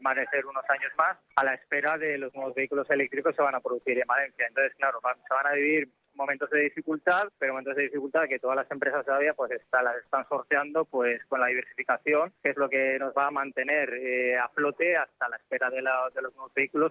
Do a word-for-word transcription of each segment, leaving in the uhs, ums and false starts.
permanecer unos años más a la espera de los nuevos vehículos eléctricos que se van a producir en Valencia. Entonces, claro, se van a vivir momentos de dificultad, pero momentos de dificultad que todas las empresas todavía pues está, las están sorteando pues con la diversificación, que es lo que nos va a mantener eh, a flote hasta la espera de, la, de los nuevos vehículos.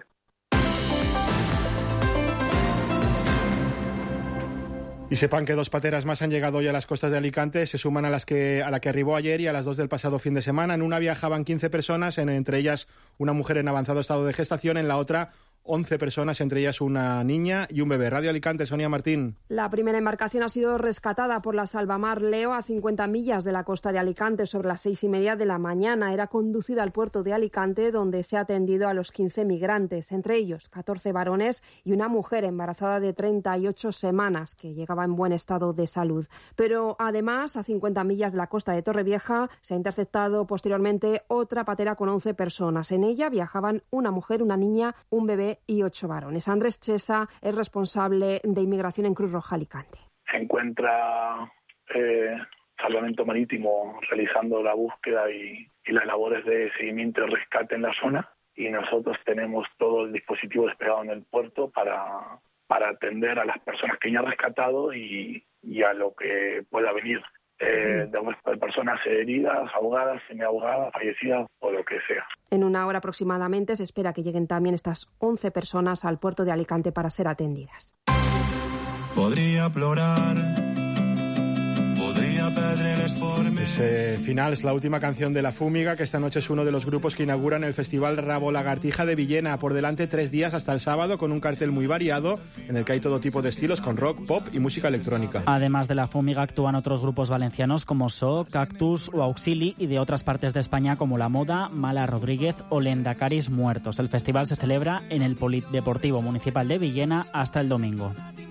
Y sepan que dos pateras más han llegado hoy a las costas de Alicante, se suman a las que a la que arribó ayer y a las dos del pasado fin de semana. En una viajaban quince personas, en, entre ellas una mujer en avanzado estado de gestación, en la otra once personas, entre ellas una niña y un bebé. Radio Alicante, Sonia Martín. La primera embarcación ha sido rescatada por la Salvamar Leo a cincuenta millas de la costa de Alicante sobre las seis y media de la mañana. Era conducida al puerto de Alicante, donde se ha atendido a los quince migrantes, entre ellos catorce varones y una mujer embarazada de treinta y ocho semanas que llegaba en buen estado de salud. Pero además, a cincuenta millas de la costa de Torrevieja, se ha interceptado posteriormente otra patera con once personas. En ella viajaban una mujer, una niña, un bebé y ocho varones. Andrés Chesa es responsable de inmigración en Cruz Roja Alicante. Se encuentra eh, Salvamento Marítimo realizando la búsqueda y, y las labores de seguimiento y rescate en la zona, y nosotros tenemos todo el dispositivo desplegado en el puerto para, para atender a las personas que ya han rescatado y, y a lo que pueda venir. Eh, de, de personas heridas, ahogadas, semiahogadas, fallecidas o lo que sea. En una hora aproximadamente se espera que lleguen también estas once personas al puerto de Alicante para ser atendidas. Podría plorar, podría pedir el esforme. Ese final es la última canción de La Fúmiga, que esta noche es uno de los grupos que inauguran el Festival Rabo Lagartija de Villena. Por delante tres días hasta el sábado, con un cartel muy variado en el que hay todo tipo de estilos, con rock, pop y música electrónica. Además de La Fúmiga actúan otros grupos valencianos como So, Cactus o Auxili, y de otras partes de España como La Moda, Mala Rodríguez o Lendacaris Muertos. El festival se celebra en el Polideportivo Municipal de Villena hasta el domingo.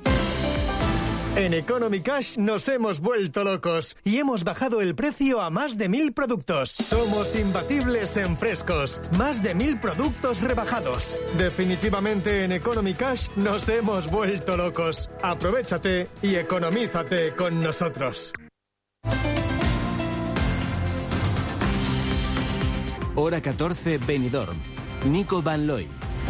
En Economy Cash nos hemos vuelto locos y hemos bajado el precio a más de mil productos. Somos imbatibles en frescos. Más de mil productos rebajados. Definitivamente en Economy Cash nos hemos vuelto locos. Aprovéchate y economízate con nosotros. Hora catorce, Benidorm. Nico Van Looy.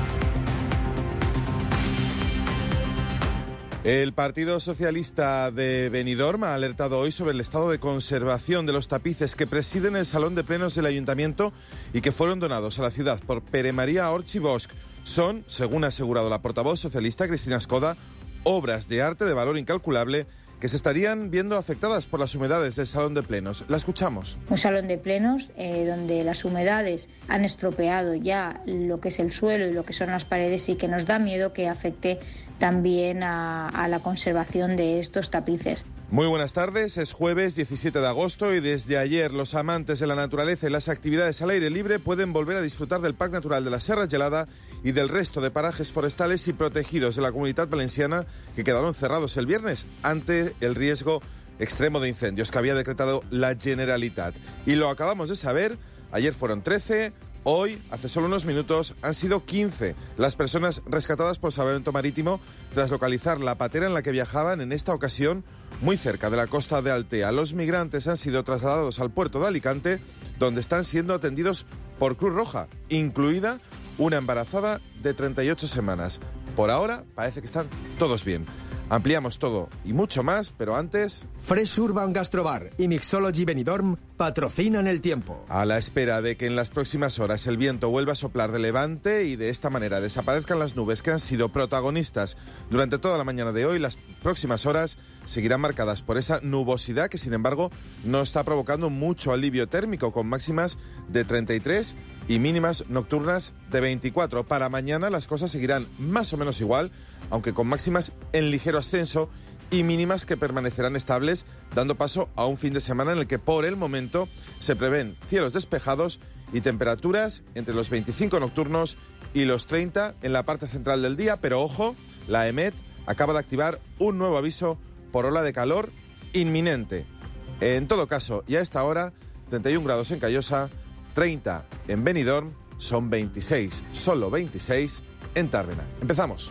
El Partido Socialista de Benidorm ha alertado hoy sobre el estado de conservación de los tapices que presiden el Salón de Plenos del Ayuntamiento y que fueron donados a la ciudad por Pere María Orts i Bosch. Son, según ha asegurado la portavoz socialista Cristina Escoda, obras de arte de valor incalculable que se estarían viendo afectadas por las humedades del Salón de Plenos. La escuchamos. Un salón de plenos eh, donde las humedades han estropeado ya lo que es el suelo y lo que son las paredes, y que nos da miedo que afecte también a, a la conservación de estos tapices. Muy buenas tardes, es jueves diecisiete de agosto y desde ayer los amantes de la naturaleza y las actividades al aire libre pueden volver a disfrutar del Parque Natural de la Serra Gelada y del resto de parajes forestales y protegidos de la Comunitat Valenciana, que quedaron cerrados el viernes ante el riesgo extremo de incendios que había decretado la Generalitat. Y lo acabamos de saber, ayer fueron trece, hoy, hace solo unos minutos, han sido quince las personas rescatadas por Salvamento Marítimo tras localizar la patera en la que viajaban, en esta ocasión muy cerca de la costa de Altea. Los migrantes han sido trasladados al puerto de Alicante, donde están siendo atendidos por Cruz Roja, incluida una embarazada de treinta y ocho semanas. Por ahora parece que están todos bien. Ampliamos todo y mucho más, pero antes... Fresh Urban Gastrobar y Mixology Benidorm patrocinan el tiempo. A la espera de que en las próximas horas el viento vuelva a soplar de levante y de esta manera desaparezcan las nubes que han sido protagonistas durante toda la mañana de hoy, las próximas horas seguirán marcadas por esa nubosidad que, sin embargo, no está provocando mucho alivio térmico, con máximas de treinta y tres y mínimas nocturnas de veinticuatro. Para mañana las cosas seguirán más o menos igual, aunque con máximas en ligero ascenso y mínimas que permanecerán estables, dando paso a un fin de semana en el que por el momento se prevén cielos despejados y temperaturas entre los veinticinco nocturnos y los treinta en la parte central del día. Pero ojo, la E M E T acaba de activar un nuevo aviso por ola de calor inminente. En todo caso, y a esta hora, treinta y un grados en Callosa, treinta en Benidorm, son veintiséis, solo veintiséis en Tàrbena. Empezamos.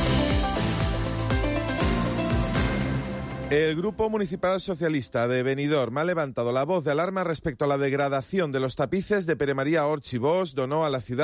El Grupo Municipal Socialista de Benidorm ha levantado la voz de alarma respecto a la degradación de los tapices de Pere María Orts i Bosch. Donó a la ciudad